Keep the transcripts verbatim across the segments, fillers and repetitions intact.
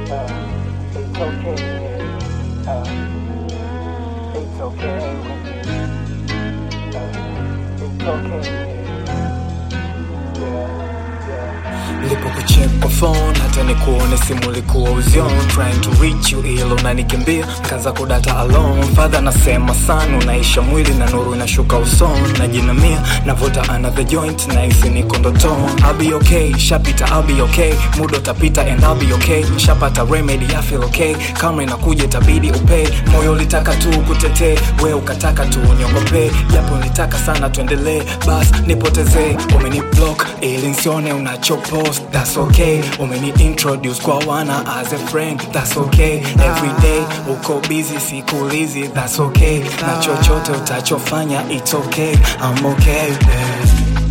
It's okay, uh, it's okay with me, uh, it's okay, yeah, yeah. Lipo kucheck kwa phone, hata nikuone simu likuwa uzion. Trying to reach you ilo unanikimbia, kaanza kudata alone. Father nasema sana, unaisha mwili na nuru inashuka usoni. Najinamia, navuta another joint, na isi niko ndotoni. I'll be okay, shapita I'll be okay. Muda utapita and I'll be okay. Shapata remedy I feel okay. Kama inakuja itabidi upay. Moyo ulitaka tu kutetee, we ukataka tu uniongope. Japo nilitaka sana tuendelee, bas nipotezee. Umeni block, ili nsione unachopost. That's okay, umeni introduce kwa wana as a friend. That's okay, every day uko busy sikulizi. That's okay, na chochote utachofanya it's okay. I'm okay, yeah.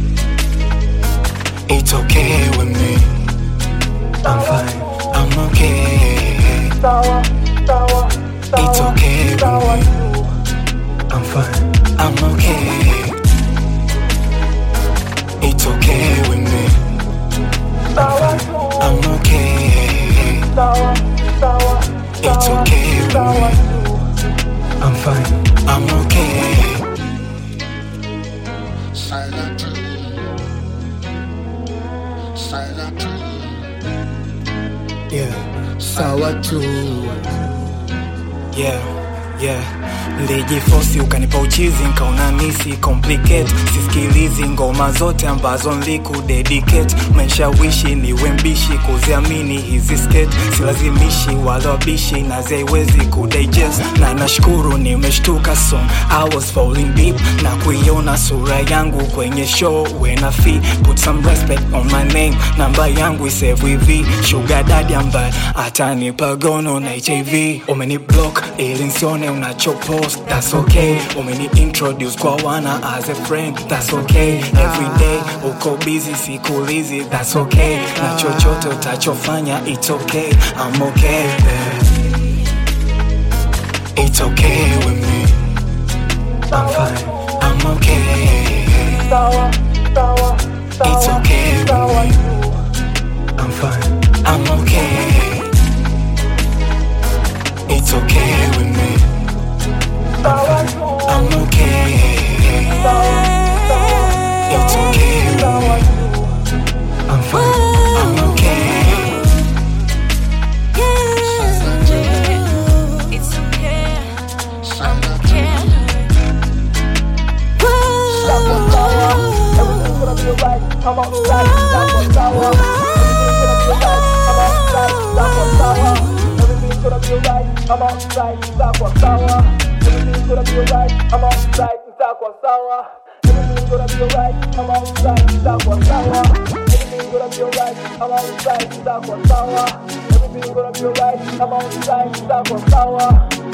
It's okay with me, I'm fine, I'm okay. It's okay with me, I'm fine, I'm okay. It's okay with me, I'm fine, I'm okay. It's okay with me, I'm fine, I'm okay. Silently, silently, yeah, sawa tu. Yeah, yeah. Nilijiforce ukanipa uchizi, nkaona misi complicate. Sisikilizi ngoma zote ambazo nilikudedicate. Umenshawishi niwe mbishi, kuziamini hizi skate. Silazimishi wala wabishi, na ziwezi kudigest. Na nashukuru nimeshtuka so I was falling deep. Na kuiona sura yangu kwenye show when I feel. Put some respect on my name, namba yangu isevu hivi. Sugar daddy ambaye atanipa gono na H I V. Umeni block ili nsione unachopost. That's okay, umeni introduce kwa wana as a friend. That's okay, every day uko busy sikulizi. That's okay, na chochote utachofanya it's okay. I'm okay, yeah. It's okay with me, I'm fine, I'm okay. It's okay with me, I'm fine, I'm okay. It's okay with me, I'm fine, I'm okay. It's okay with me, I'm fine, I'm okay. It's okay, I'm silently. okay. Everything's gonna be alright, I'm outside, that's what's sour. Everything's gonna be alright, I'm outside, that's what's sour. Everything's gonna be alright, I'm outside, that's what's sour. Everything's gonna be alright, I'm outside, that's what's sour. Everything's gonna be alright, I'm outside, that's what's sour. Everything's gonna be alright, I'm outside, that's what's sour.